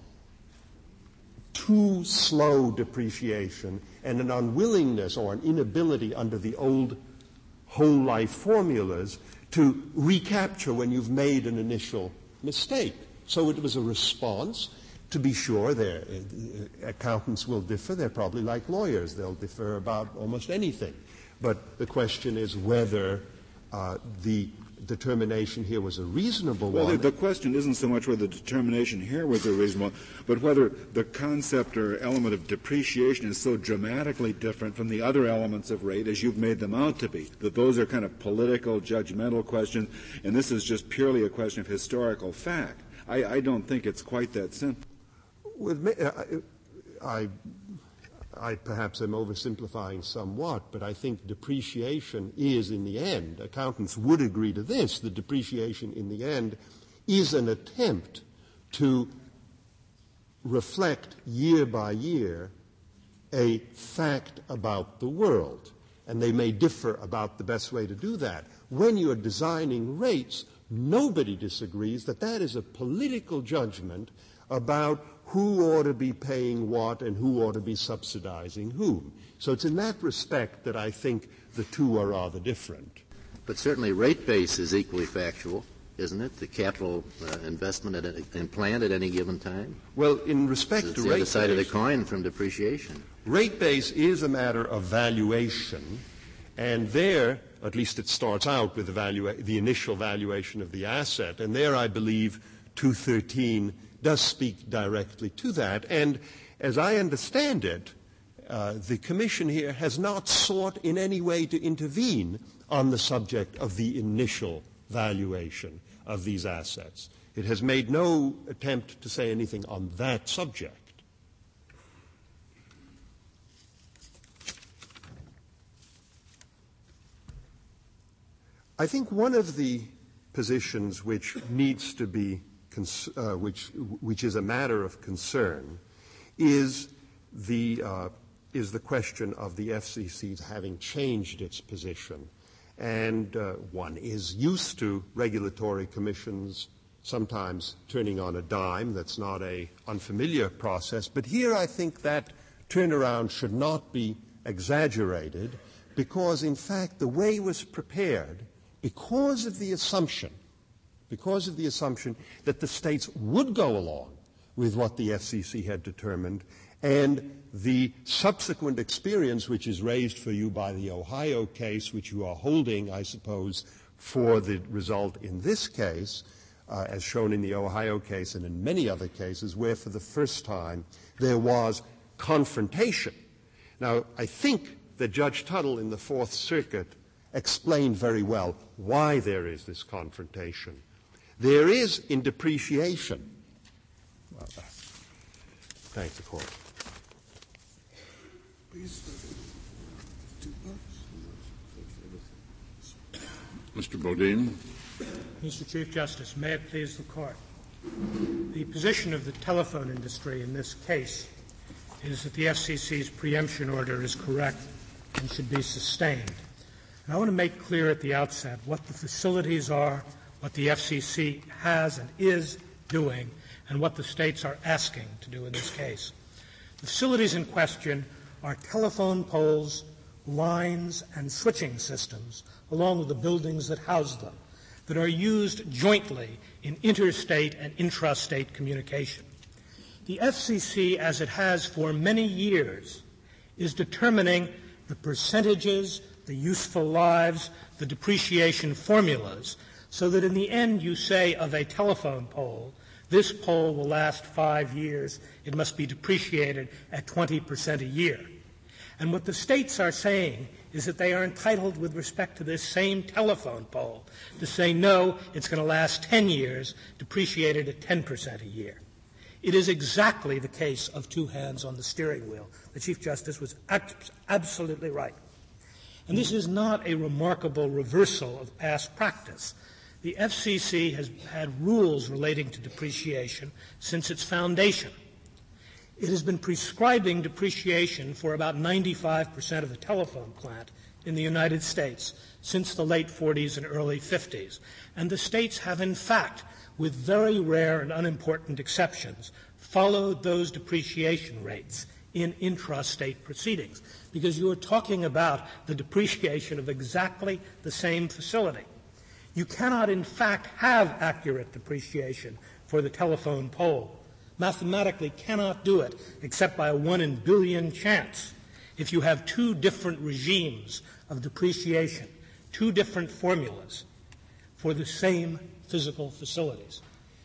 too slow depreciation and an unwillingness or an inability under the old whole life formulas to recapture when you've made an initial mistake. So it was a response. To be sure, accountants will differ. They're probably like lawyers. They'll differ about almost anything. But the question is whether the determination here was a reasonable one. Well, the question isn't so much whether the determination here was a reasonable one, but whether the concept or element of depreciation is so dramatically different from the other elements of rate as you've made them out to be, that those are kind of political, judgmental questions, and this is just purely a question of historical fact. I don't think it's quite that simple. I perhaps am oversimplifying somewhat, but I think depreciation is, in the end, accountants would agree to this, the depreciation in the end is an attempt to reflect year by year a fact about the world. And they may differ about the best way to do that. When you're designing rates, nobody disagrees that that is a political judgment about who ought to be paying what and who ought to be subsidizing whom. So it's in that respect that I think the two are rather different. But certainly rate base is equally factual, isn't it? The capital investment and plan at any given time. Well, in respect it's to the rate other side base, of the coin from depreciation. Rate base is a matter of valuation, and there, at least it starts out with the initial valuation of the asset, and there I believe 213 does speak directly to that. And as I understand it, the Commission here has not sought in any way to intervene on the subject of the initial valuation of these assets. It has made no attempt to say anything on that subject. I think one of the positions which needs to be which is a matter of concern is the question of the FCC's having changed its position. And one is used to regulatory commissions sometimes turning on a dime. That's not an unfamiliar process. But here I think that turnaround should not be exaggerated because, in fact, the way was prepared because of the assumption that the states would go along with what the FCC had determined, and the subsequent experience which is raised for you by the Ohio case, which you are holding, I suppose, for the result in this case, as shown in the Ohio case and in many other cases, where for the first time there was confrontation. Now, I think that Judge Tuttle in the Fourth Circuit explained very well why there is this confrontation. There is in depreciation. Thank the Court. Mr. Bodine. Mr. Chief Justice, may it please the Court. The position of the telephone industry in this case is that the FCC's preemption order is correct and should be sustained. And I want to make clear at the outset what the facilities are, what the FCC has and is doing, and what the states are asking to do in this case. The facilities in question are telephone poles, lines, and switching systems, along with the buildings that house them, that are used jointly in interstate and intrastate communication. The FCC, as it has for many years, is determining the percentages, the useful lives, the depreciation formulas, so that in the end you say of a telephone pole, this pole will last 5 years. It must be depreciated at 20% a year. And what the states are saying is that they are entitled, with respect to this same telephone pole, to say, no, it's going to last 10 years, depreciated at 10% a year. It is exactly the case of two hands on the steering wheel. The Chief Justice was absolutely right. And this is not a remarkable reversal of past practice. The FCC has had rules relating to depreciation since its foundation. It has been prescribing depreciation for about 95% of the telephone plant in the United States since the late 40s and early 50s. And the states have, in fact, with very rare and unimportant exceptions, followed those depreciation rates in intrastate proceedings, because you are talking about the depreciation of exactly the same facility. You cannot, in fact, have accurate depreciation for the telephone pole. Mathematically cannot do it except by a 1 in billion chance if you have two different regimes of depreciation, two different formulas for the same physical facilities.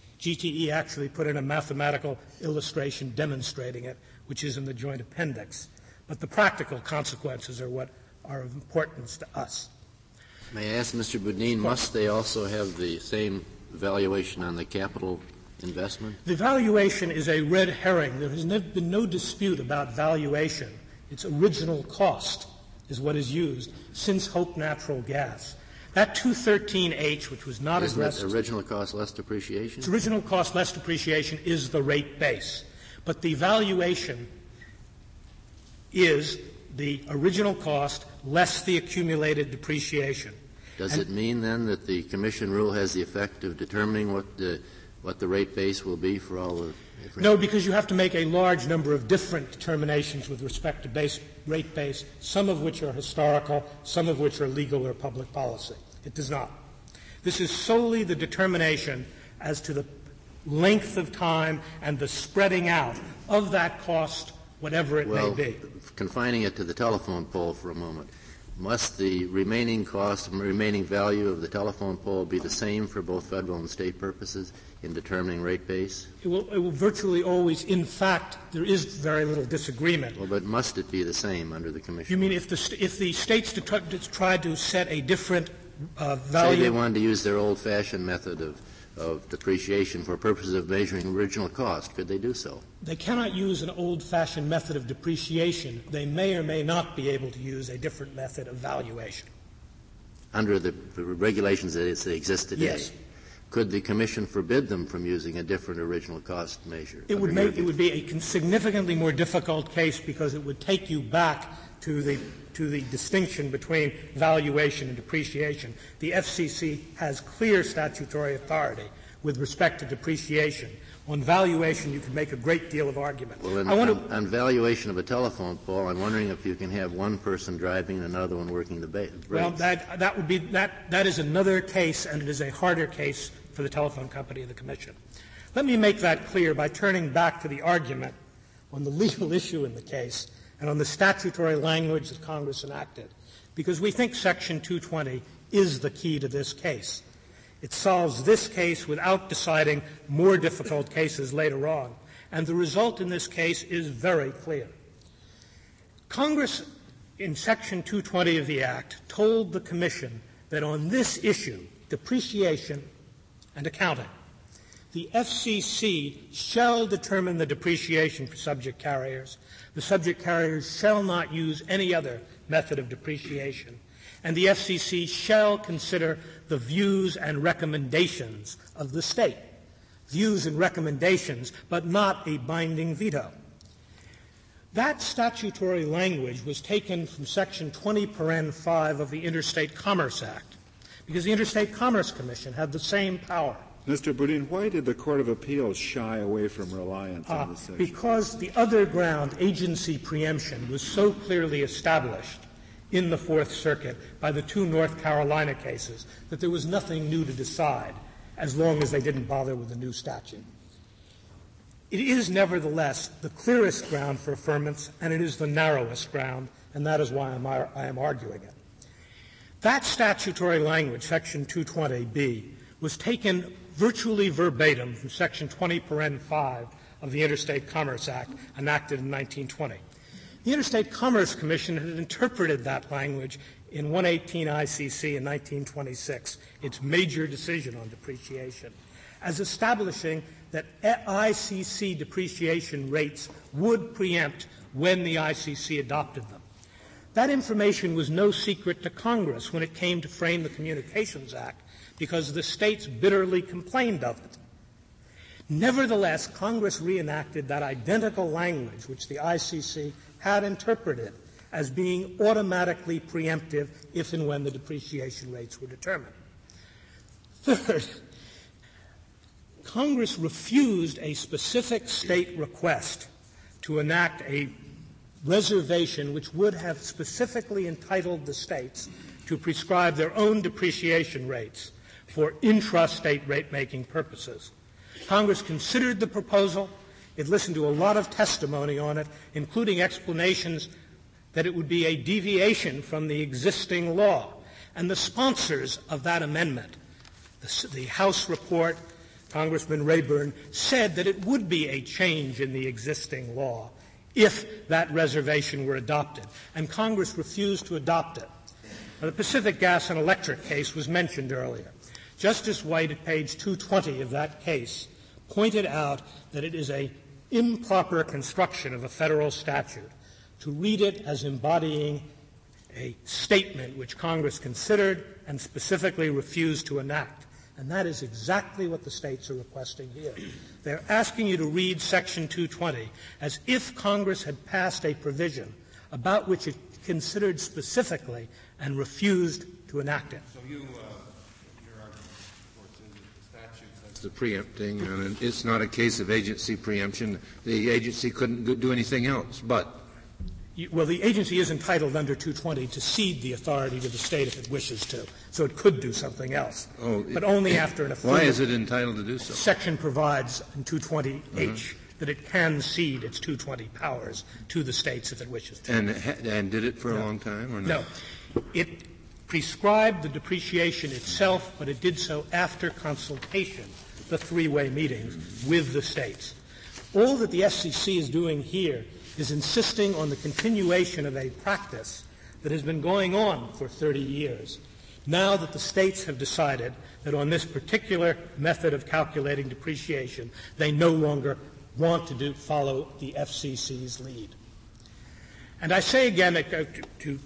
GTE actually put in a mathematical illustration demonstrating it, which is in the joint appendix. But the practical consequences are what are of importance to us. May I ask, Mr. Boudin, must they also have the same valuation on the capital investment? The valuation is a red herring. There has been no dispute about valuation. Its original cost is what is used since Hope Natural Gas. That 213H, which was not addressed. Isn't it original cost less depreciation? Its original cost less depreciation is the rate base. But the valuation is the original cost less the accumulated depreciation. Does it mean then that the Commission rule has the effect of determining what the rate base will be for all the different? No, because you have to make a large number of different determinations with respect to rate base, some of which are historical, some of which are legal or public policy. It does not. This is solely the determination as to the length of time and the spreading out of that cost, whatever it may be. Confining it to the telephone pole for a moment, must the remaining cost and remaining value of the telephone pole be the same for both federal and state purposes in determining rate base? It will virtually always, in fact, there is very little disagreement. Well, but must it be the same under the Commission? You mean if the states tried to set a different value? Say they wanted to use their old-fashioned method of depreciation for purposes of measuring original cost, could they do so? They cannot use an old-fashioned method of depreciation. They may or may not be able to use a different method of valuation. Under the regulations that exist today? Yes. Could the Commission forbid them from using a different original cost measure? It would be a significantly more difficult case because it would take you back to the distinction between valuation and depreciation. The FCC has clear statutory authority with respect to depreciation. On valuation, you can make a great deal of argument. Well, on valuation of a telephone pole, I'm wondering if you can have one person driving and another one working the rates. Well, that is another case, and it is a harder case for the telephone company and the Commission. Let me make that clear by turning back to the argument on the legal issue in the case and on the statutory language that Congress enacted, because we think Section 220 is the key to this case. It solves this case without deciding more difficult cases later on, and the result in this case is very clear. Congress, in Section 220 of the Act, told the Commission that on this issue, depreciation and accounting, the FCC shall determine the depreciation for subject carriers. The subject carriers shall not use any other method of depreciation. And the FCC shall consider the views and recommendations of the state. Views and recommendations, but not a binding veto. That statutory language was taken from Section 20(5) of the Interstate Commerce Act, because the Interstate Commerce Commission had the same power. Mr. Boudin, why did the Court of Appeals shy away from reliance on this section? Because the other ground, agency preemption, was so clearly established in the Fourth Circuit by the two North Carolina cases that there was nothing new to decide as long as they didn't bother with a new statute. It is nevertheless the clearest ground for affirmance, and it is the narrowest ground, and that is why I am arguing it. That statutory language, Section 220B, was taken virtually verbatim from Section 20(5) of the Interstate Commerce Act, enacted in 1920. The Interstate Commerce Commission had interpreted that language in 118 ICC in 1926, its major decision on depreciation, as establishing that ICC depreciation rates would preempt when the ICC adopted them. That information was no secret to Congress when it came to frame the Communications Act, because the states bitterly complained of it. Nevertheless, Congress reenacted that identical language which the ICC had interpreted as being automatically preemptive if and when the depreciation rates were determined. Third, Congress refused a specific state request to enact a reservation which would have specifically entitled the states to prescribe their own depreciation rates for intrastate rate-making purposes. Congress considered the proposal. It listened to a lot of testimony on it, including explanations that it would be a deviation from the existing law. And the sponsors of that amendment, the House report, Congressman Rayburn, said that it would be a change in the existing law if that reservation were adopted. And Congress refused to adopt it. Now, the Pacific Gas and Electric case was mentioned earlier. Justice White, at page 220 of that case, pointed out that it is an improper construction of a federal statute to read it as embodying a statement which Congress considered and specifically refused to enact. And that is exactly what the states are requesting here. They're asking you to read Section 220 as if Congress had passed a provision about which it considered specifically and refused to enact it. So your argument, of course, is that the statute says the preempting, and it's not a case of agency preemption. The agency couldn't do anything else, but well, the agency is entitled under 220 to cede the authority to the state if it wishes to, so it could do something else, but only after an affirmative. Why is it entitled to do so? Section provides in 220H that it can cede its 220 powers to the states if it wishes to. And did it for a long time or not? No. It prescribed the depreciation itself, but it did so after consultation, the three-way meetings with the states. All that the FCC is doing here is insisting on the continuation of a practice that has been going on for 30 years. Now that the states have decided that on this particular method of calculating depreciation, they no longer want to follow the FCC's lead. And I say again, to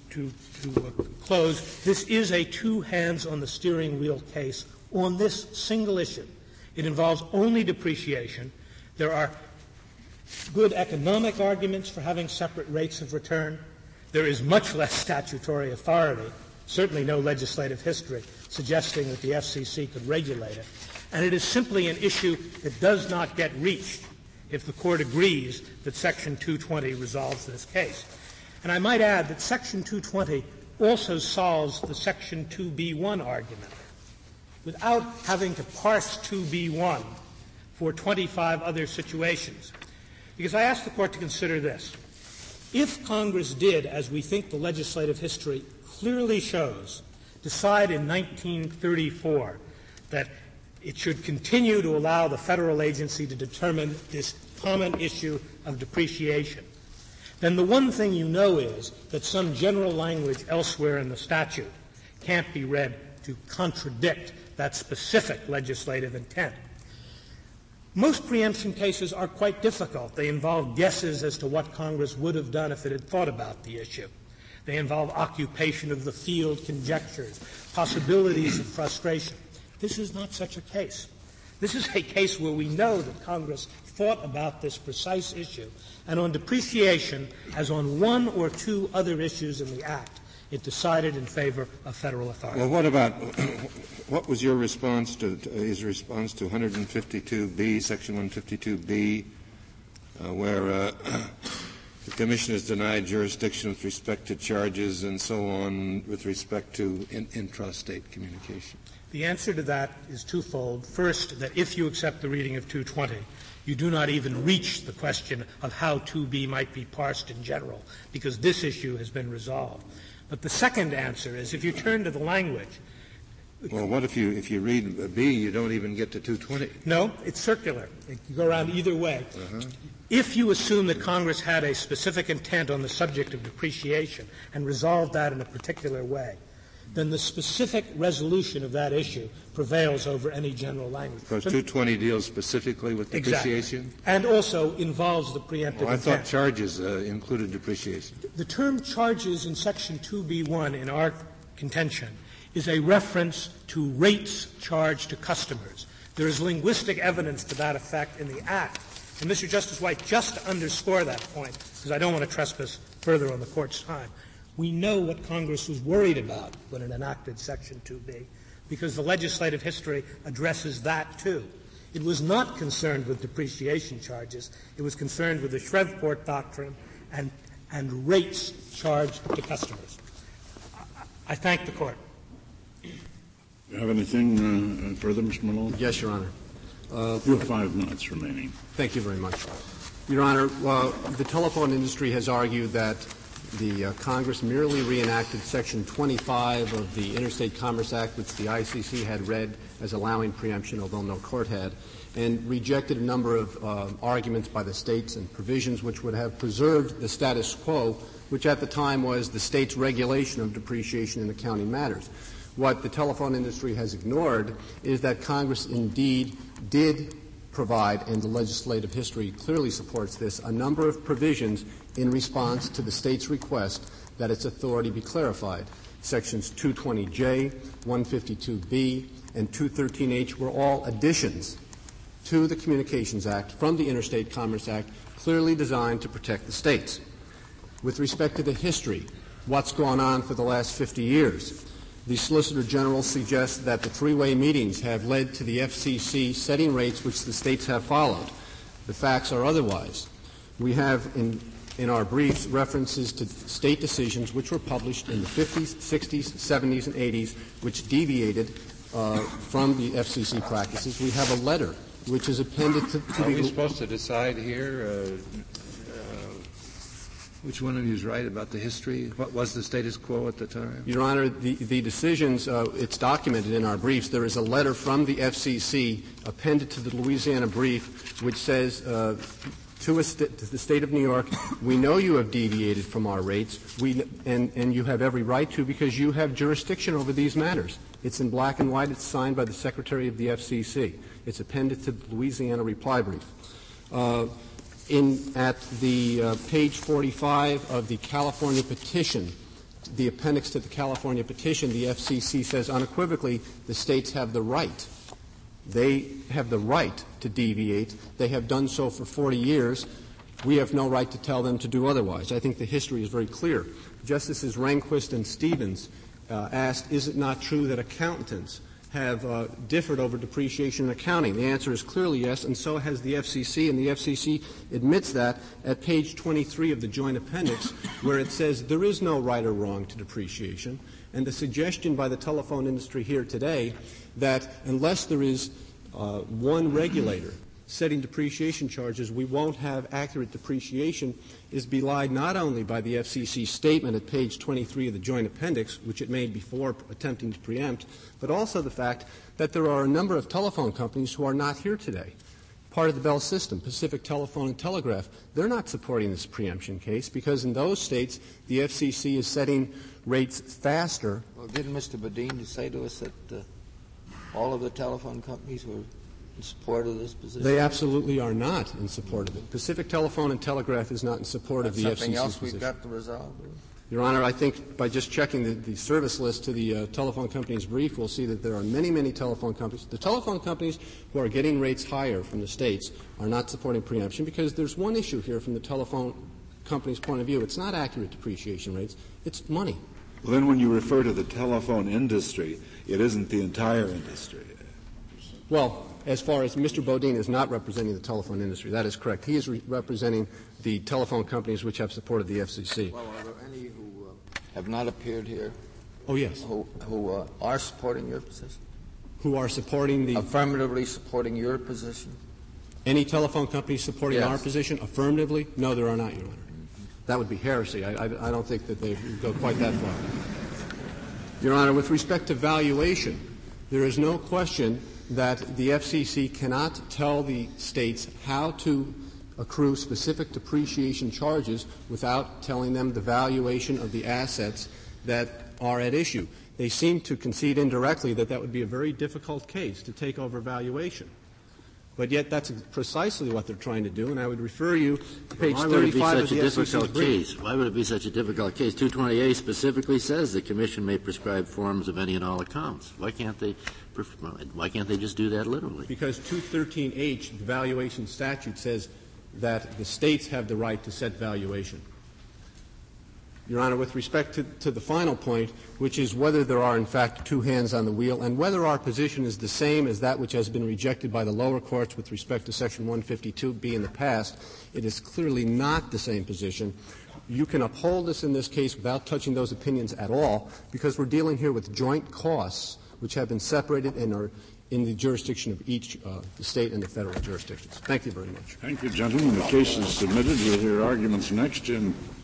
close, this is a two hands on the steering wheel case on this single issue. It involves only depreciation. There are good economic arguments for having separate rates of return. There is much less statutory authority, certainly no legislative history, suggesting that the FCC could regulate it. And it is simply an issue that does not get reached if the Court agrees that Section 220 resolves this case. And I might add that Section 220 also solves the Section 2B1 argument without having to parse 2B1 for 25 other situations. Because I ask the Court to consider this. If Congress did, as we think the legislative history clearly shows, decide in 1934 that it should continue to allow the federal agency to determine this common issue of depreciation, then the one thing you know is that some general language elsewhere in the statute can't be read to contradict that specific legislative intent. Most preemption cases are quite difficult. They involve guesses as to what Congress would have done if it had thought about the issue. They involve occupation of the field, conjectures, possibilities of frustration. This is not such a case. This is a case where we know that Congress thought about this precise issue, and on depreciation, as on one or two other issues in the Act, it decided in favor of federal authority. Well, what was your response to his response to 152B, Section 152B, where the Commission has denied jurisdiction with respect to charges and so on with respect to intrastate communication? The answer to that is twofold. First, that if you accept the reading of 220, you do not even reach the question of how 2B might be parsed in general, because this issue has been resolved. But the second answer is, if you turn to the language. Well, what if you read B, you don't even get to 220? No, it's circular. It can go around either way. Uh-huh. If you assume that Congress had a specific intent on the subject of depreciation and resolved that in a particular way, then the specific resolution of that issue prevails over any general language. Because 220 deals specifically with depreciation? Exactly. And also involves the preemptive intent. I thought charges included depreciation. The term charges in Section 2B1 in our contention is a reference to rates charged to customers. There is linguistic evidence to that effect in the Act. And Mr. Justice White, just to underscore that point, because I don't want to trespass further on the Court's time, we know what Congress was worried about when it enacted Section 2B, because the legislative history addresses that too. It was not concerned with depreciation charges. It was concerned with the Shreveport Doctrine and rates charged to customers. I thank the Court. Do you have anything further, Mr. Malone? Yes, Your Honor. You have 5 minutes remaining. Thank you very much. Your Honor, the telephone industry has argued that the Congress merely reenacted Section 25 of the Interstate Commerce Act, which the ICC had read as allowing preemption, although no court had, and rejected a number of arguments by the states and provisions which would have preserved the status quo, which at the time was the state's regulation of depreciation in accounting matters. What the telephone industry has ignored is that Congress indeed did provide, and the legislative history clearly supports this, a number of provisions in response to the state's request that its authority be clarified. Sections 220J, 152B, and 213H were all additions to the Communications Act from the Interstate Commerce Act, clearly designed to protect the states. With respect to the history, what's gone on for the last 50 years? The Solicitor General suggests that the three-way meetings have led to the FCC setting rates which the states have followed. The facts are otherwise. We have in our briefs references to state decisions which were published in the 50s, 60s, 70s, and 80s which deviated from the FCC practices. We have a letter which is appended to Are we supposed to decide here Which one of you is right about the history? What was the status quo at the time? Your Honor, the decisions, it's documented in our briefs. There is a letter from the FCC appended to the Louisiana brief which says to the State of New York, we know you have deviated from our rates, and you have every right to because you have jurisdiction over these matters. It's in black and white. It's signed by the Secretary of the FCC. It's appended to the Louisiana reply brief. At the page 45 of the California petition, the appendix to the California petition, the FCC says unequivocally the states have the right. They have the right to deviate. They have done so for 40 years. We have no right to tell them to do otherwise. I think the history is very clear. Justices Rehnquist and Stevens asked, is it not true that accountants have differed over depreciation and accounting? The answer is clearly yes, and so has the FCC, and the FCC admits that at page 23 of the joint appendix, where it says there is no right or wrong to depreciation, and the suggestion by the telephone industry here today that unless there is one regulator setting depreciation charges, we won't have accurate depreciation is belied not only by the FCC statement at page 23 of the joint appendix, which it made before attempting to preempt, but also the fact that there are a number of telephone companies who are not here today. Part of the Bell system, Pacific Telephone and Telegraph, they're not supporting this preemption case because in those states the FCC is setting rates faster. Well, didn't Mr. Bodine say to us that all of the telephone companies were in support of this position? They absolutely are not in support of it. Pacific Telephone and Telegraph is not in support of the FCC's something else position. we've got to resolve? Your Honor, I think by just checking the service list to the telephone company's brief, we'll see that there are many, many telephone companies. The telephone companies who are getting rates higher from the states are not supporting preemption because there's one issue here from the telephone company's point of view. It's not accurate depreciation rates. It's money. Well, then when you refer to the telephone industry, it isn't the entire industry. Well, as far as Mr. Bodine is not representing the telephone industry, that is correct. He is representing the telephone companies which have supported the FCC. Well, are there any who have not appeared here? Oh, yes. Who are supporting your position? Who are supporting the... Affirmatively supporting your position? Any telephone companies supporting yes. our position affirmatively? No, there are not, Your Honor. That would be heresy. I don't think that they would go quite that far. Your Honor, with respect to valuation, there is no question that the FCC cannot tell the states how to accrue specific depreciation charges without telling them the valuation of the assets that are at issue. They seem to concede indirectly that that would be a very difficult case to take over valuation. But yet that's precisely what they're trying to do, and I would refer you to page 35 of the FCC's brief. Why would it be such a difficult case? 220A specifically says the Commission may prescribe forms of any and all accounts. Why can't they just do that literally? Because 213H, the valuation statute, says that the states have the right to set valuation. Your Honor, with respect to the final point, which is whether there are, in fact, two hands on the wheel, and whether our position is the same as that which has been rejected by the lower courts with respect to Section 152B in the past, it is clearly not the same position. You can uphold us in this case without touching those opinions at all, because we're dealing here with joint costs which have been separated and are in the jurisdiction of each the state and the federal jurisdictions. Thank you very much. Thank you, gentlemen. The case is submitted. We'll hear arguments next in